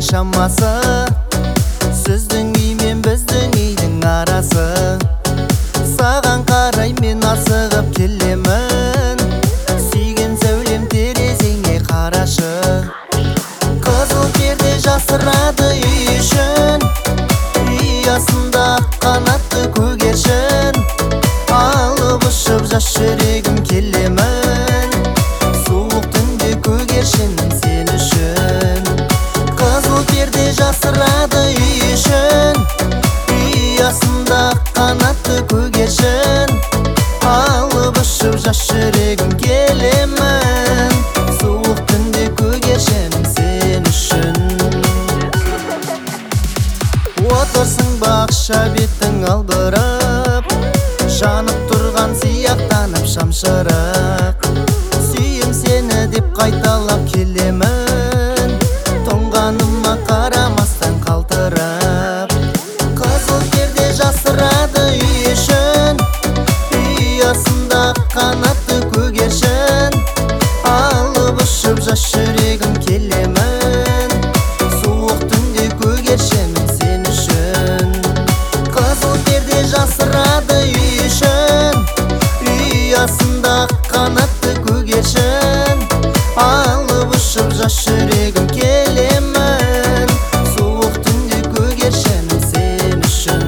шамасы, сіздің үй мен біздің үйдің арасы. Саған қарай мен асығып келемін, сүйген сәулем терезеңе қарашы. Қызыл перде жасырады үй үшін, ұясында қанатты көгершін. Алып ұшып жас жүрегім келемін, суық түнде көгершін сен үшін. Қызыл перде жасырады үй үшін, ұясында қанатты көгершін. Алып ұшып жас жүрегім келемін, суық түнде көгершін сен үшін. Отырсың бақша беттің албырып, жанып тұрған сияқтанып шамшырық. Сүйем сені деп қайталап келемін, тоңғаныма қарамастан қалтырып. Қызыл перде жасырады үй үшін, ұясында қанатты көгершін. Алып ұшып жас жүрегім келемін, суық түнде көгершін сен үшін. Қызыл перде жасырады үй үшін, ұясында қанатты көгершін. Алып ұшып жас жүрегім келемін, суық түнде көгершін сен үшін.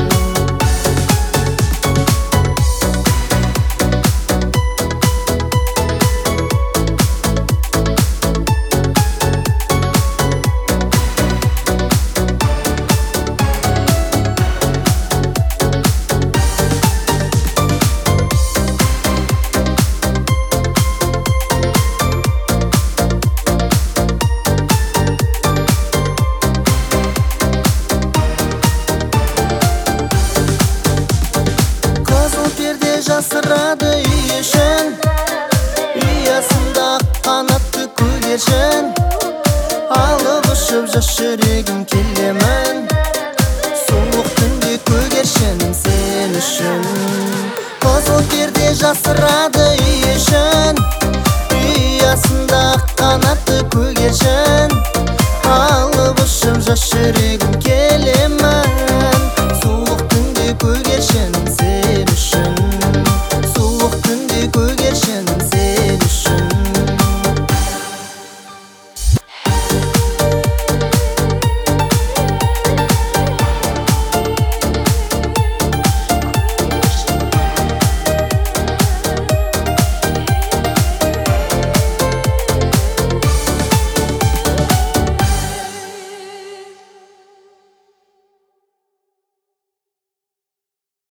Жасырады үй үшін, ұясында қанатты көгершін. Алып ұшып жас жүрегім